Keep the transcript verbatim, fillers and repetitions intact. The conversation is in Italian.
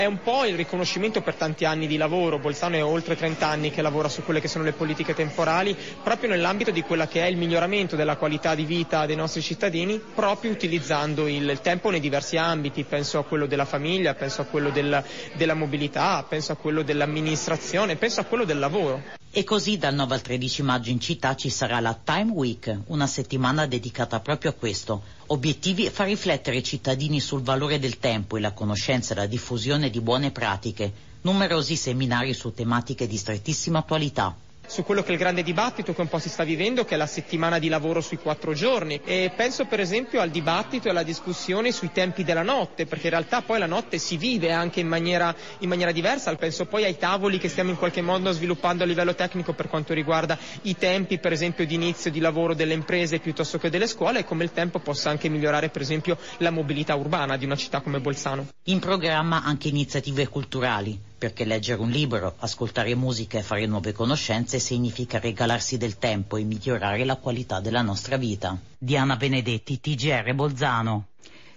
È un po' il riconoscimento per tanti anni di lavoro. Bolzano è oltre trenta anni che lavora su quelle che sono le politiche temporali, proprio nell'ambito di quella che è il miglioramento della qualità di vita dei nostri cittadini, proprio utilizzando il tempo nei diversi ambiti. Penso a quello della famiglia, penso a quello del, della mobilità, penso a quello dell'amministrazione, penso a quello del lavoro. E così dal nove al tredici maggio in città ci sarà la Time Week, una settimana dedicata proprio a questo. Obiettivi: far riflettere i cittadini sul valore del tempo e la conoscenza e la diffusione di buone pratiche. Numerosi seminari su tematiche di strettissima attualità. Su quello che è il grande dibattito che un po' si sta vivendo, che è la settimana di lavoro sui quattro giorni, e penso per esempio al dibattito e alla discussione sui tempi della notte, perché in realtà poi la notte si vive anche in maniera, in maniera diversa. Penso poi ai tavoli che stiamo in qualche modo sviluppando a livello tecnico per quanto riguarda i tempi per esempio di inizio di lavoro delle imprese piuttosto che delle scuole, e come il tempo possa anche migliorare per esempio la mobilità urbana di una città come Bolzano. In programma anche iniziative culturali, perché leggere un libro, ascoltare musica e fare nuove conoscenze significa regalarsi del tempo e migliorare la qualità della nostra vita. Diana Benedetti, T G R Bolzano.